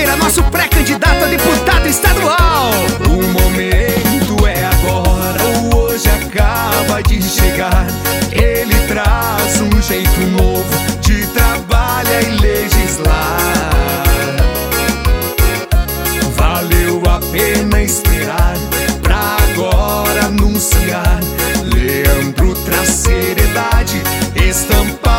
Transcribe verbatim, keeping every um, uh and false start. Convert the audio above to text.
Lira, nosso pré-candidato a deputado estadual. O momento é agora, o hoje acaba de chegar. Ele traz um jeito novo de trabalhar e legislar. Valeu a pena esperar pra agora anunciar. Leandro traz seriedade, estampa